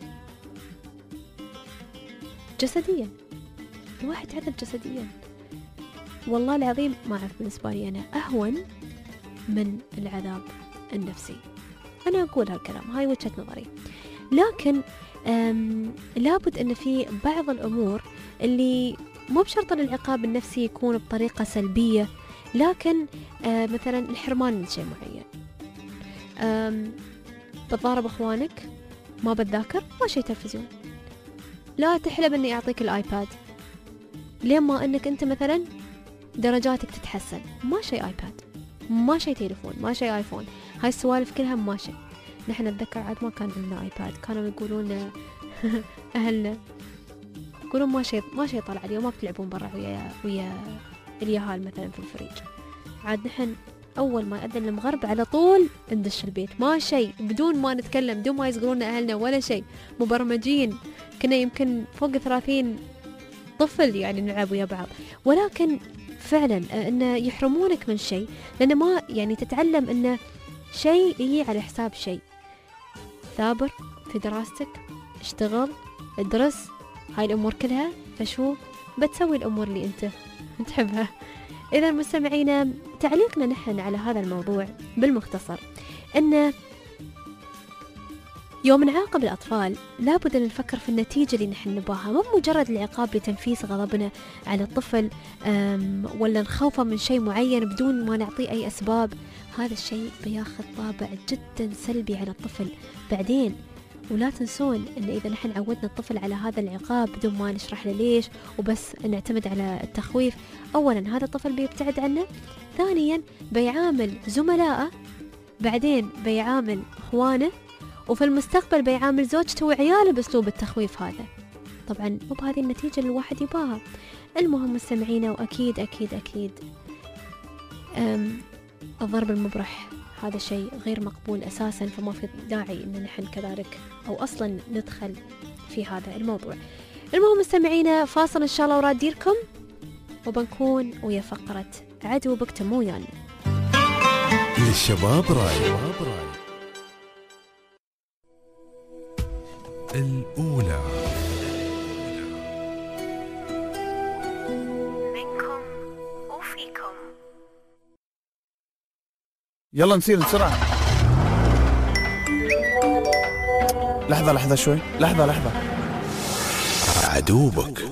جسديا، الواحد يتعذب جسديا والله العظيم ما أعرف، بالنسبة لي أنا أهون من العذاب النفسي. أنا أقول هالكلام، هاي وجهة نظري، لكن لابد أن في بعض الأمور اللي مو بشرط أن العقاب النفسي يكون بطريقة سلبية، لكن آه مثلا الحرمان من شيء معين، بتضارب أخوانك، ما بتذاكر، ما شيء تلفزيون، لا تحلم أني أعطيك الآيباد لين ما أنك أنت مثلا درجاتك تتحسن، ما شيء آيباد، ما شيء تليفون، ما شيء آيفون، هاي السوالف كلها ما شيء. نحن نتذكر عاد ما كان عندنا آيباد، كانوا يقولون أهلنا يقولون ما شيء ما شيء طلع اليوم، ما بتلعبون برا ويا ويا اليهال مثلا في الفريج. عاد نحن أول ما يأذن المغرب على طول ندش البيت، ما شيء، بدون ما نتكلم، بدون ما يصقلون أهلنا ولا شيء، مبرمجين. كنا يمكن فوق ثلاثين طفل يعني نلعب ويا بعض، ولكن فعلا أن يحرمونك من شيء، لأن ما يعني تتعلم أن شيء يجي على حساب شيء. ثابر في دراستك، اشتغل، ادرس، هاي الأمور كلها، فشو بتسوي الأمور اللي أنت تحبها. إذا مستمعينا، تعليقنا نحن على هذا الموضوع بالمختصر أن يوم نعاقب الأطفال لابد أن نفكر في النتيجة اللي نحن نباها، مو مجرد العقاب لتنفيس غضبنا على الطفل ولا نخوفه من شيء معين بدون ما نعطيه أي أسباب. هذا الشيء بياخذ طابع جدا سلبي على الطفل بعدين. ولا تنسون أن إذا نحن عودنا الطفل على هذا العقاب بدون ما نشرح له ليش وبس نعتمد على التخويف، أولا هذا الطفل بيبتعد عنه، ثانيا بيعامل زملائه، بعدين بيعامل إخوانه، وفي المستقبل بيعامل زوجته وعياله بأسلوب التخويف هذا. طبعا مو بهذه النتيجة اللي الواحد يباها. المهم مستمعينا، وأكيد أكيد أكيد الضرب المبرح هذا شيء غير مقبول أساسا، فما في داعي أن نحن كذلك أو أصلا ندخل في هذا الموضوع. المهم مستمعينا، فاصل إن شاء الله وراديركم وبنكون ويا فقرة عدو بكتم ويانا. للشباب راي الأولى منكم وفيكم. يلا نسير بسرعة. لحظة لحظة شوي، لحظة لحظة. عدوبك.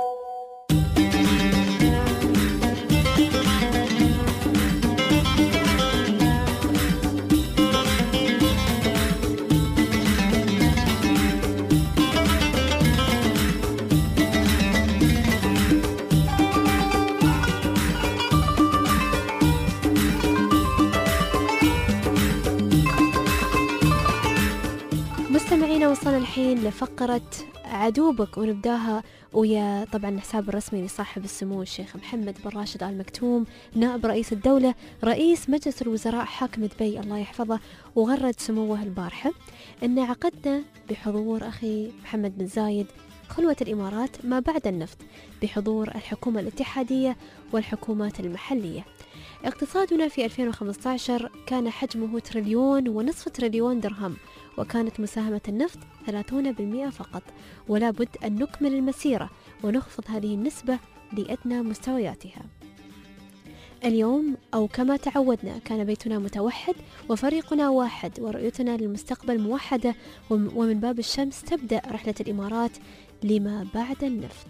مستمعينا، وصلنا الحين لفقرة عدوبك، ونبداها ويا طبعا الحساب الرسمي لصاحب السمو الشيخ محمد بن راشد آل مكتوم نائب رئيس الدولة رئيس مجلس الوزراء حاكم دبي الله يحفظه، وغرد سموه البارحة أن عقدنا بحضور أخي محمد بن زايد خلوة الإمارات ما بعد النفط بحضور الحكومة الاتحادية والحكومات المحلية. اقتصادنا في ألفين وخمسة عشر كان حجمه تريليون ونصف تريليون درهم، وكانت مساهمة النفط ثلاثين بالمئة فقط، ولا بد أن نكمل المسيرة ونخفض هذه النسبة لأدنى مستوياتها. اليوم أو كما تعودنا كان بيتنا متوحد وفريقنا واحد ورؤيتنا للمستقبل موحدة، ومن باب الشمس تبدأ رحلة الإمارات لما بعد النفط.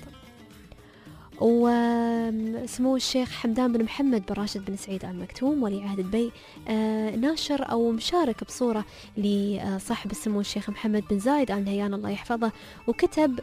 وسمو الشيخ حمدان بن محمد بن راشد بن سعيد آل مكتوم ولي عهد دبي آه ناشر أو مشارك بصورة لصاحب السمو الشيخ محمد بن زايد آل نهيان الله يحفظه، وكتب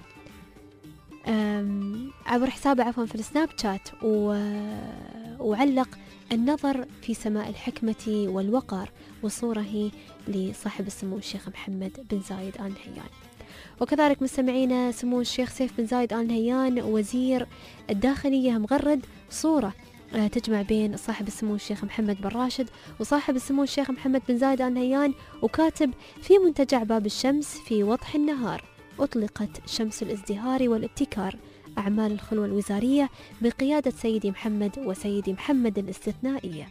عبر حسابه عفوا في السناب شات وعلق النظر في سماء الحكمة والوقار، وصورة هي لصاحب السمو الشيخ محمد بن زايد آل نهيان. وكذلك مستمعينا، سمو الشيخ سيف بن زايد آل نهيان وزير الداخلية مغرد صورة تجمع بين صاحب السمو الشيخ محمد بن راشد وصاحب السمو الشيخ محمد بن زايد آل نهيان، وكاتب في منتجع باب الشمس في وضح النهار أطلقت شمس الازدهار والابتكار أعمال الخلوة الوزارية بقيادة سيدي محمد وسيدي محمد الاستثنائية.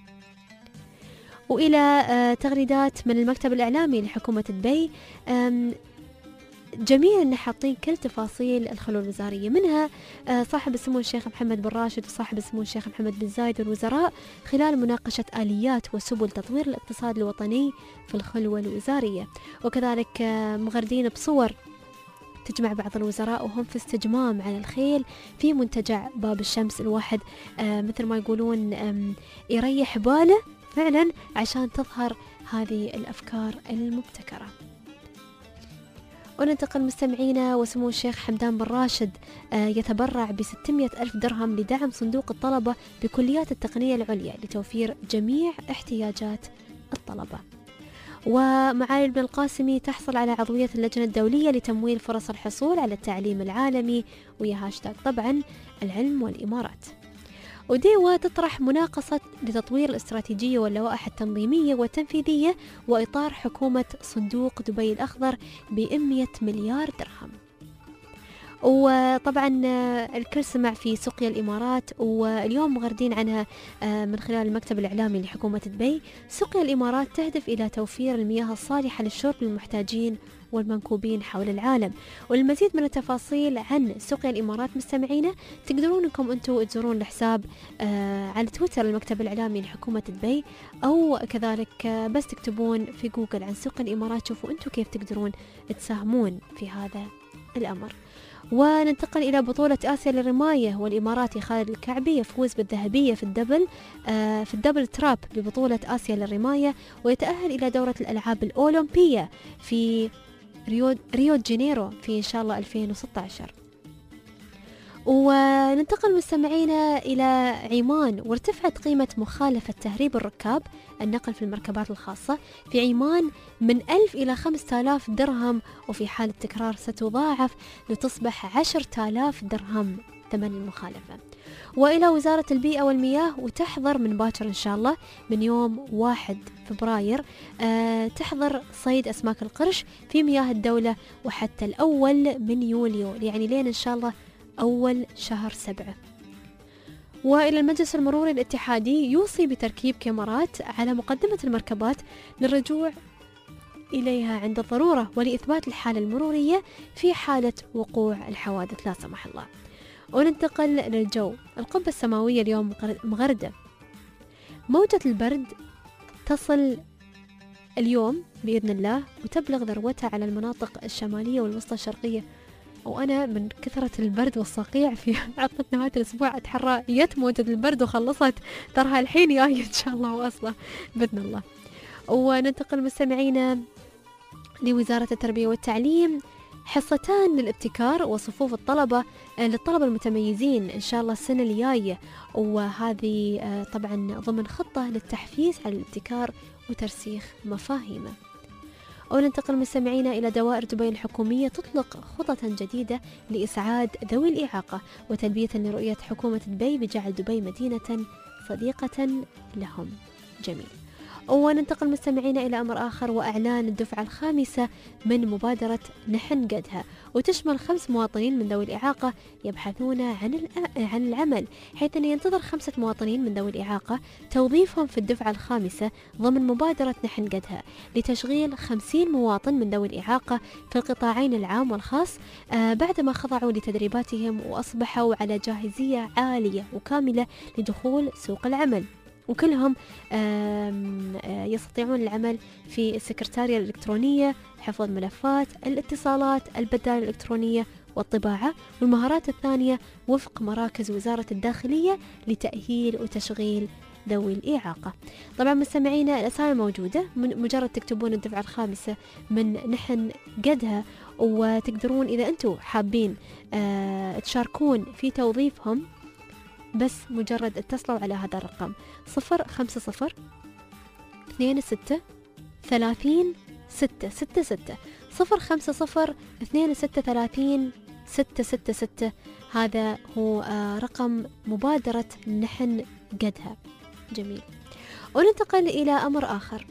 وإلى تغريدات من المكتب الإعلامي لحكومة دبي، جميل أن حاطين كل تفاصيل الخلوة الوزارية، منها صاحب السمو الشيخ محمد بن راشد وصاحب السمو الشيخ محمد بن زايد والوزراء خلال مناقشة آليات وسبل تطوير الاقتصاد الوطني في الخلوة الوزارية. وكذلك مغردين بصور تجمع بعض الوزراء وهم في استجمام على الخيل في منتجع باب الشمس. الواحد مثل ما يقولون يريح باله فعلا عشان تظهر هذه الأفكار المبتكرة. وننتقل مستمعينا، وسمو الشيخ حمدان بن راشد يتبرع بستمائة ألف درهم لدعم صندوق الطلبة بكليات التقنية العليا لتوفير جميع احتياجات الطلبة. ومعالي ابن القاسمي تحصل على عضوية اللجنة الدولية لتمويل فرص الحصول على التعليم العالمي، ويا هاشتاغ طبعا العلم والإمارات. وديوة تطرح مناقصة لتطوير الاستراتيجية واللوائح التنظيمية والتنفيذية وإطار حكومة صندوق دبي الأخضر بمئة مليار درهم. وطبعا الكل سمع في سقيا الإمارات، واليوم مغردين عنها من خلال المكتب الإعلامي لحكومة دبي. سقيا الإمارات تهدف إلى توفير المياه الصالحة للشرب للمحتاجين والمنكوبين حول العالم. والمزيد من التفاصيل عن سقيا الإمارات مستمعينا تقدرون انكم انتم تزورون الحساب آه على تويتر المكتب الإعلامي لحكومة دبي، او كذلك آه بس تكتبون في جوجل عن سقيا الإمارات شوفوا انتم كيف تقدرون تساهمون في هذا الأمر. وننتقل إلى بطولة آسيا للرماية، والإماراتي خالد الكعبي يفوز بالذهبية في الدبل آه في الدبل تراب ببطولة آسيا للرماية، ويتأهل إلى دورة الألعاب الأولمبية في ريو ريو جانيرو في إن شاء الله ألفين وستة عشر. وننتقل مستمعينا إلى عمان، وارتفعت قيمة مخالفة تهريب الركاب النقل في المركبات الخاصة في عمان من ألف إلى خمسة آلاف درهم، وفي حال التكرار ستضاعف لتصبح عشرة آلاف درهم ثمن المخالفة. وإلى وزارة البيئة والمياه وتحظر من باكر إن شاء الله من يوم واحد فبراير أه تحظر صيد أسماك القرش في مياه الدولة وحتى الأول من يوليو، يعني لين إن شاء الله أول شهر سبعة. وإلى المجلس المروري الاتحادي يوصي بتركيب كاميرات على مقدمة المركبات للرجوع إليها عند الضرورة ولإثبات الحالة المرورية في حالة وقوع الحوادث لا سمح الله. وننتقل للجو. القبة السماوية اليوم مغردة، موجة البرد تصل اليوم بإذن الله وتبلغ ذروتها على المناطق الشمالية والوسطى الشرقية. وأنا من كثرة البرد والصقيع في عطلة نهاية الأسبوع أتحرى يت موجة البرد وخلصت، ترها الحين جاية إن شاء الله واصلة بإذن الله. وننتقل مستمعينا لوزارة التربية والتعليم، حصتان للابتكار وصفوف الطلبة للطلبة المتميزين إن شاء الله السنة اللي جاية، وهذه طبعا ضمن خطة للتحفيز على الابتكار وترسيخ مفاهيمه. وننتقل مستمعينا إلى دوائر دبي الحكومية تطلق خططا جديدة لإسعاد ذوي الإعاقة وتلبية لرؤية حكومة دبي بجعل دبي مدينة صديقة لهم. جميل. وننتقل مستمعينا إلى أمر آخر، وإعلان الدفعة الخامسة من مبادرة نحن قدها، وتشمل خمس مواطنين من ذوي الإعاقة يبحثون عن عن العمل، حيث أن ينتظر خمسة مواطنين من ذوي الإعاقة توظيفهم في الدفعة الخامسة ضمن مبادرة نحن قدها لتشغيل خمسين مواطن من ذوي الإعاقة في القطاعين العام والخاص آه بعدما خضعوا لتدريباتهم وأصبحوا على جاهزية عالية وكاملة لدخول سوق العمل، وكلهم يستطيعون العمل في السكرتارية الإلكترونية، حفظ ملفات، الاتصالات، البدائل الإلكترونية والطباعة، والمهارات الثانية وفق مراكز وزارة الداخلية لتأهيل وتشغيل ذوي الإعاقة. طبعا مستمعينا الأسامي موجودة، من مجرد تكتبون الدفعة الخامسة من نحن قدها، وتقدرون إذا أنتم حابين أه تشاركون في توظيفهم بس مجرد اتصلوا على هذا الرقم صفر خمسة صفر اثنين ستة ثلاثين ستة ستة ستة صفر خمسة صفر اثنين ستة ثلاثين ستة ستة ستة. هذا هو رقم مبادرة نحن قدها. جميل. وننتقل إلى أمر آخر.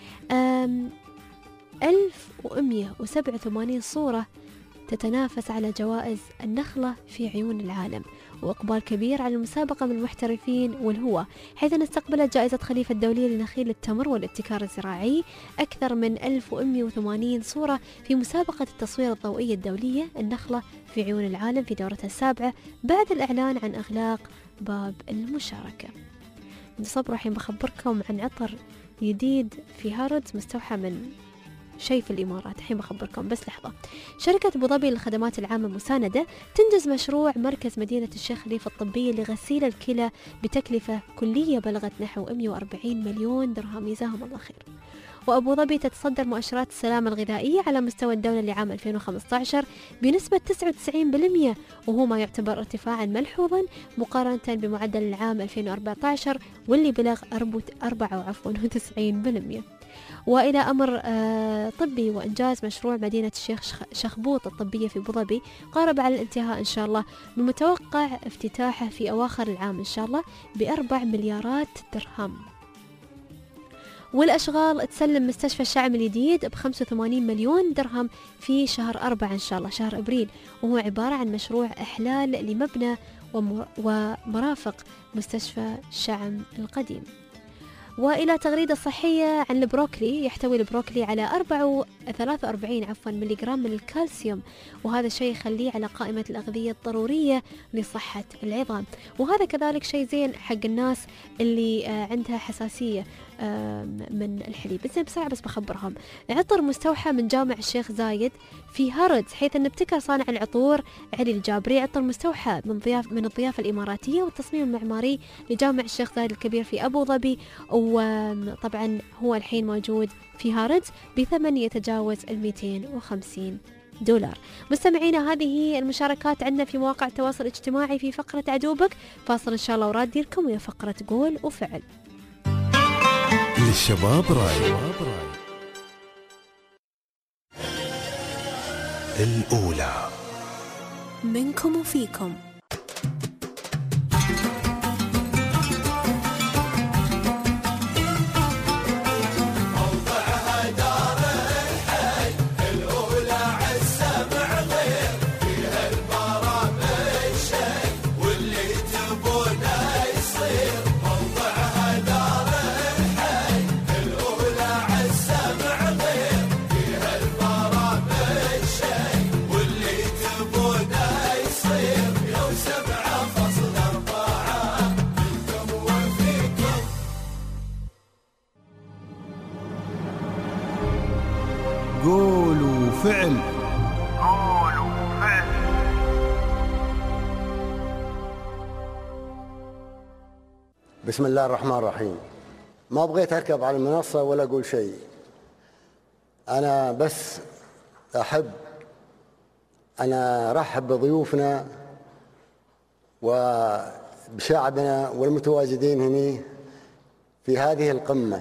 ألف ومئة وسبعة وثمانين صورة تتنافس على جوائز النخلة في عيون العالم، وإقبال كبير على المسابقة من المحترفين والهواة، حيث استقبلت جائزة خليفة الدولية لنخيل التمر والابتكار الزراعي أكثر من ألف ومئة وثمانين صورة في مسابقة التصوير الضوئي الدولية النخلة في عيون العالم في دورتها السابعة بعد الإعلان عن إغلاق باب المشاركة. صبروا الحين بخبركم عن عطر جديد في هاردز مستوحى من شيء في الإمارات، الحين بخبركم بس لحظة. شركة أبو ظبي للخدمات العامة المساندة تنجز مشروع مركز مدينة الشيخ خليفة الطبية لغسيل الكلى بتكلفة كلية بلغت نحو مئة وأربعين مليون درهم، جزاهم الله خير. وأبو ظبي تتصدر مؤشرات السلامة الغذائية على مستوى الدولة لعام ألفين وخمسة عشر بنسبة تسعة وتسعين بالمئة، وهو ما يعتبر ارتفاعا ملحوظا مقارنة بمعدل العام ألفين وأربعة عشر واللي بلغ أربعة وتسعين بالمئة. وإلى أمر آه طبي، وإنجاز مشروع مدينة الشيخ شخبوط الطبية في أبو ظبي قارب على الانتهاء إن شاء الله، من متوقع افتتاحه في أواخر العام إن شاء الله بأربع مليارات درهم. والأشغال تسلم مستشفى الشعب الجديد بخمسة وثمانين مليون درهم في شهر أربعة إن شاء الله، شهر أبريل، وهو عبارة عن مشروع إحلال لمبنى ومرافق مستشفى الشعب القديم. وإلى تغريدة صحية عن البروكلي، يحتوي البروكلي على أربعة ثلاثة وأربعين عفوا ملي جرام من الكالسيوم، وهذا الشيء يخليه على قائمة الأغذية الضرورية لصحة العظام، وهذا كذلك شيء زين حق الناس اللي عندها حساسية من الحليب. بس بسرعة بس بخبرهم، عطر مستوحى من جامع الشيخ زايد في هاردز، حيث أن ابتكر صانع العطور علي الجابري عطر مستوحى من ضياف من الضيافة الإماراتية والتصميم المعماري لجامع الشيخ زايد الكبير في أبو ظبي، وطبعا هو الحين موجود في هاردز بثمن يتجاوز المئتين وخمسين دولار. مستمعينا هذه هي المشاركات عندنا في مواقع التواصل الاجتماعي في فقرة عدوبك. فاصل إن شاء الله وراد ديركم ويا فقرة قول وفعل. للشباب راي الأولى منكم وفيكم. بسم الله الرحمن الرحيم. ما بغيت أركب على المنصة ولا أقول شيء، أنا بس أحب أنا أرحب بضيوفنا وبشعبنا والمتواجدين هنا في هذه القمة.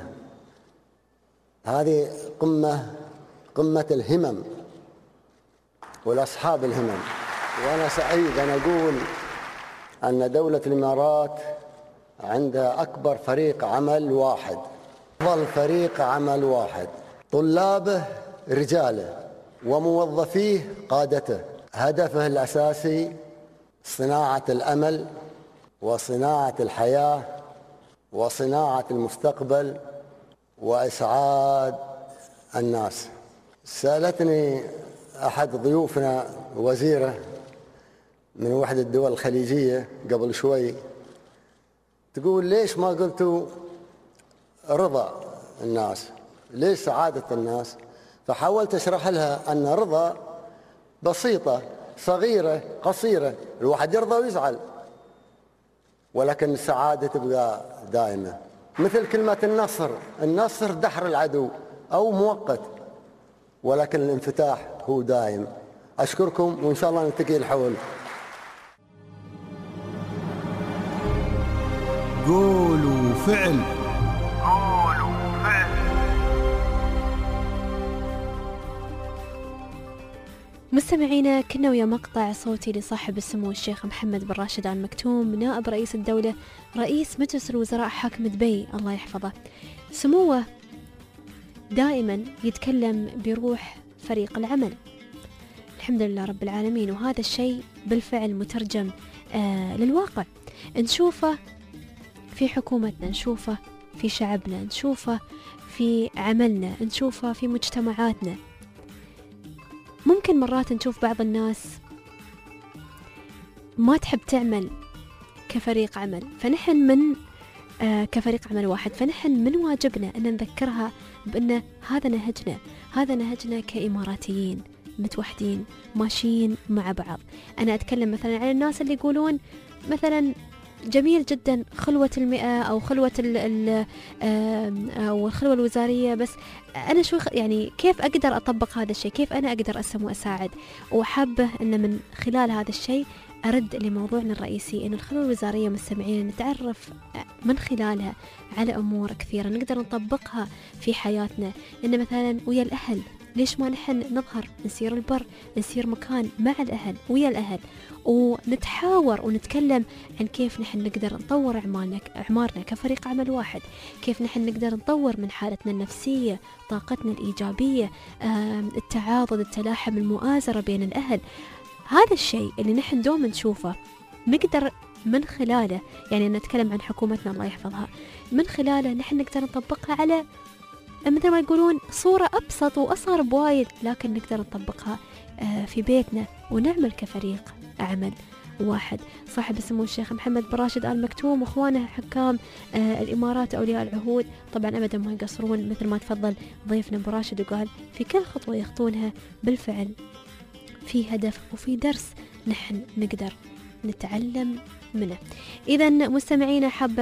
هذه قمة قمة الهمم والأصحاب الهمم، وأنا سعيد أن أقول أن دولة الإمارات عندها أكبر فريق عمل واحد، أفضل فريق عمل واحد، طلابه رجاله وموظفيه قادته. هدفه الأساسي صناعة الأمل وصناعة الحياة وصناعة المستقبل وإسعاد الناس. سألتني أحد ضيوفنا وزيرة من وحدة الدول الخليجية قبل شوي، تقول ليش ما قلتوا رضا الناس، ليش سعادة الناس؟ فحاولت أشرح لها أن رضا بسيطة صغيرة قصيرة، الواحد يرضى ويزعل، ولكن السعادة تبقى دائمة. مثل كلمة النصر، النصر دحر العدو أو مؤقت، ولكن الانفتاح هو دائم. أشكركم وإن شاء الله نلتقي الحول. قولوا فعل. مستمعينا، كنا ويا مقطع صوتي لصاحب السمو الشيخ محمد بن راشد آل مكتوم نائب رئيس الدولة رئيس مجلس الوزراء حاكم دبي الله يحفظه. سموه دائما يتكلم بروح فريق العمل، الحمد لله رب العالمين، وهذا الشيء بالفعل مترجم آه للواقع، نشوفه في حكومتنا، نشوفه في شعبنا، نشوفه في عملنا، نشوفه في مجتمعاتنا. ممكن مرات نشوف بعض الناس ما تحب تعمل كفريق عمل، فنحن من آه كفريق عمل واحد، فنحن من واجبنا أن نذكرها بأن هذا نهجنا، هذا نهجنا كإماراتيين متوحدين ماشيين مع بعض. أنا أتكلم مثلا عن الناس اللي يقولون مثلا جميل جدا خلوة المئة أو خلوة ال ال أو الخلوة الوزارية، بس أنا شو يعني كيف أقدر أطبق هذا الشيء، كيف أنا أقدر أسهم وأساعد، وحابة أن من خلال هذا الشيء أرد لموضوعنا الرئيسي، أن الخلوة الوزارية مستمعين نتعرف من خلالها على أمور كثيرة نقدر نطبقها في حياتنا. إن مثلا ويا الأهل، ليش ما نحن نظهر نسير البر، نسير مكان مع الأهل ويا الأهل، ونتحاور ونتكلم عن كيف نحن نقدر نطور أعمالنا أعمارنا كفريق عمل واحد، كيف نحن نقدر نطور من حالتنا النفسية، طاقتنا الإيجابية، التعاضد، التلاحم، المؤازرة بين الأهل. هذا الشيء اللي نحن دوما نشوفه نقدر من خلاله، يعني نتكلم عن حكومتنا الله يحفظها، من خلاله نحن نقدر نطبقها على مثل ما يقولون صورة أبسط وأصغر بوايد، لكن نقدر نطبقها في بيتنا ونعمل كفريق عمل واحد. صاحب السمو الشيخ محمد بن راشد آل مكتوم واخوانه حكام الإمارات أولياء العهود طبعا أبدا ما يقصرون، مثل ما تفضل ضيفنا بن راشد وقال في كل خطوة يخطونها بالفعل في هدف وفي درس نحن نقدر نتعلم منه. إذا مستمعينا، حابة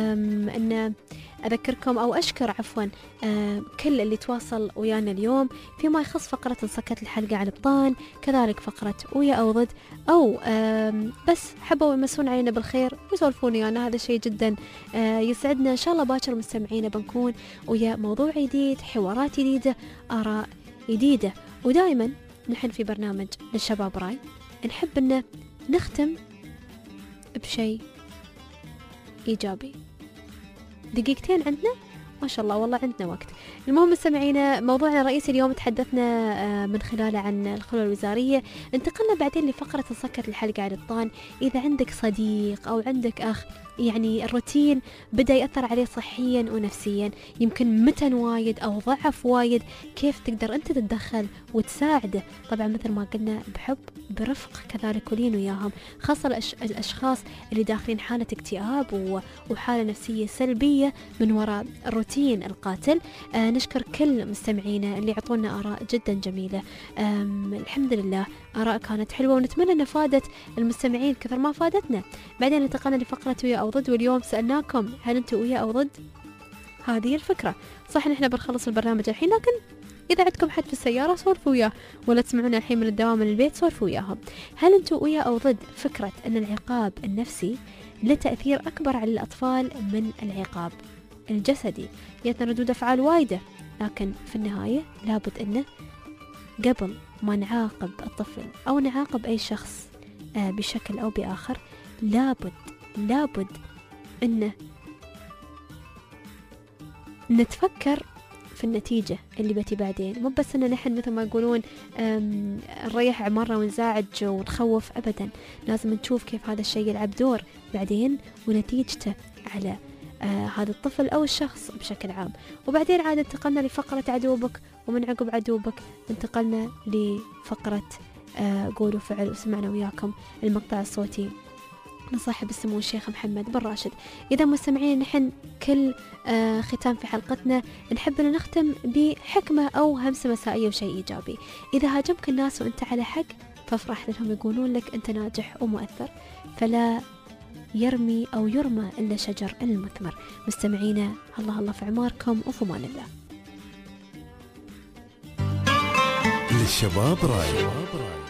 أن أذكركم أو أشكر عفوا كل اللي تواصل ويانا اليوم فيما يخص فقرة نسكت الحلقة على البطان، كذلك فقرة ويا أو ضد، أو بس حبوا يمسون علينا بالخير ويسولفون ويانا، هذا شيء جدا يسعدنا. إن شاء الله باكر مستمعينا بنكون ويا موضوع جديد، حوارات جديدة، آراء جديدة، ودائما نحن في برنامج للشباب راي نحب أن نختم بشيء إيجابي. دقيقتين عندنا ما شاء الله، والله عندنا وقت. المهم مستمعينا، موضوعنا الرئيسي اليوم تحدثنا من خلاله عن الخلوة الوزارية، انتقلنا بعدين لفقرة نسكت الحلقة على الطان. إذا عندك صديق أو عندك أخ يعني الروتين بدأ يأثر عليه صحيا ونفسيا، يمكن متن وايد أو ضعف وايد، كيف تقدر أنت تتدخل وتساعده؟ طبعا مثل ما قلنا بحب برفق، كذلك ولين وياهم، خاصة الأش... الأشخاص اللي داخلين حالة اكتئاب و... وحالة نفسية سلبية من وراء الروتين القاتل. آه نشكر كل مستمعينا اللي عطونا آراء جدا جميلة، الحمد لله آراء كانت حلوة، ونتمنى أن فادت المستمعين كثر ما فادتنا. بعدين انتقلنا لفقرة ويا أو ضد، واليوم سألناكم هل أنتوا ويا أو ضد؟ هذه الفكرة. صح نحن بنخلص البرنامج الحين، لكن إذا عندكم حد في السيارة سولفوا وياه، ولا تسمعونا الحين من الدوام من البيت سولفوا وياهم. هل أنتوا ويا أو ضد فكرة أن العقاب النفسي له تأثير أكبر على الأطفال من العقاب الجسدي؟ يتنا ردود أفعال وايدة، لكن في النهاية لابد أنه قبل ما نعاقب الطفل أو نعاقب أي شخص بشكل أو بآخر لابد لابد أنه نتفكر في النتيجة اللي بتي بعدين. مو بس أن نحن مثل ما يقولون نريح عمرنا ونزاعج ونخوف، أبدا، لازم نشوف كيف هذا الشيء يلعب دور بعدين ونتيجته على آه هذا الطفل أو الشخص بشكل عام. وبعدين عاد انتقلنا لفقرة عدوبك، ومن عقب عدوبك انتقلنا لفقرة آه قولوا فعل، وسمعنا وياكم المقطع الصوتي لصاحب السمو الشيخ محمد بن راشد. إذا مستمعين نحن كل آه ختام في حلقتنا نحب أن نختم بحكمة أو همسة مسائية وشيء إيجابي. إذا هاجمك الناس وأنت على حق فافرح لهم، يقولون لك أنت ناجح ومؤثر، فلا يرمي أو يرمى إلا شجر المثمر. مستمعينا الله الله في عماركم، وفي أمان الله. للشباب راي